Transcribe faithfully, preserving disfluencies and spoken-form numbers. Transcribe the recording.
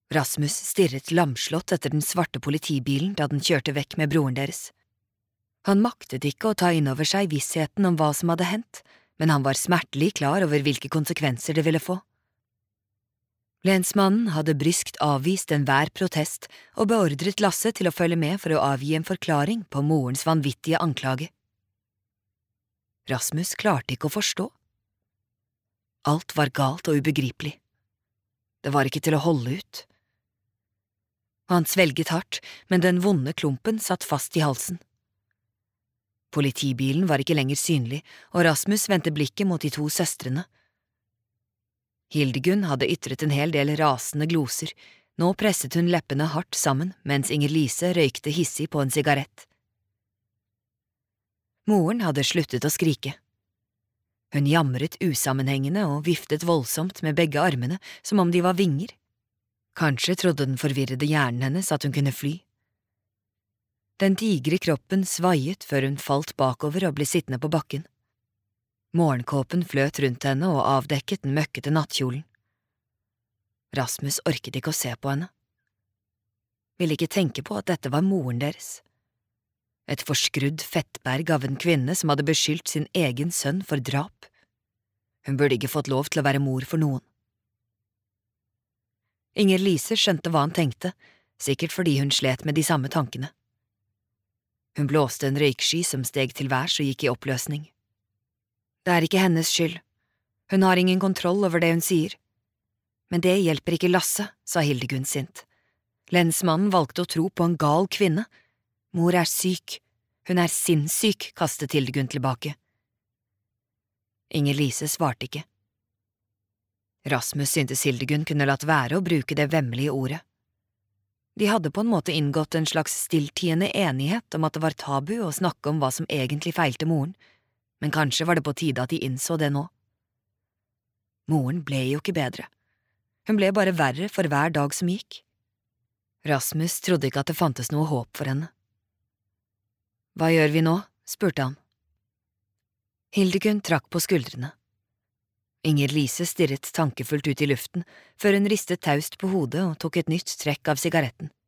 Rasmus stirret lamslått etter den svarte politibilen da den kjørte vekk med broren deres. Han maktet ikke å ta inn over seg vissheten om hva som hadde hendt, men han var smertelig klar over hvilke konsekvenser det ville få. Lensmannen hadde bryskt avvist enhver protest og beordret Lasse til å følge med for å avgi en forklaring på morens vanvittige anklage. Rasmus klarte ikke å forstå. Alt var galt og ubegripelig. Det var ikke til å holde ut. Han svelget hardt, men den vonde klumpen satt fast i halsen. Politibilen var ikke lenger synlig, og Rasmus vendte blikket mot de to søstrene. Hildegunn hadde ytret en hel del rasende gloser, nå presset hun leppene hardt sammen mens Inger-Lise røykte hissig på en sigarett. Moren hadde sluttet å skrike. Hun jamret usammenhengende og viftet voldsomt med begge armene som om de var vinger. Kanskje trodde den forvirrede hjernen hennes at hun kunne fly. Den digre kroppen svaiet før hun falt bakover og ble sittende på bakken. Morgenkåpen fløt rundt henne og avdekket den møkkete nattkjolen. Rasmus orket ikke å se på henne. Ville ikke tenke på at dette var moren deres. Et forskrudd fettberg av en kvinne som hadde beskyldt sin egen sønn for drap. Hun burde ikke fått lov til å være mor for noen. Inger-Lise skjønte hva han tenkte, sikkert fordi hun slet med de samme tankene. Hun blåste en røyksky som steg til værs og gikk i oppløsning. Det er ikke hennes skyld. Hun har ingen kontroll over det hun sier. Men det hjelper ikke Lasse, sa Hildegunn sint. Lensmannen valgte å tro på en gal kvinne. Mor er syk. Hun er sinnssyk, kastet Hildegunn tilbake. Inger-Lise svarte ikke. Rasmus syntes Hildegunn kunne latt være å bruke det vemmelige ordet. De hadde på en måte inngått en slags stilltiende enighet om at det var tabu å snakke om hva som egentlig feilte moren, men kanskje var det på tide at de innså det nå. Moren ble jo ikke bedre. Hun ble bare verre for hver dag som gikk. Rasmus trodde ikke at det fantes noe håp for henne. Hva gjør vi nå? Spurte han. Hildegunn trakk på skuldrene. Inger-Lise stirret tankefullt ut i luften, før hun ristet taust på hodet og tok et nytt trekk av sigaretten.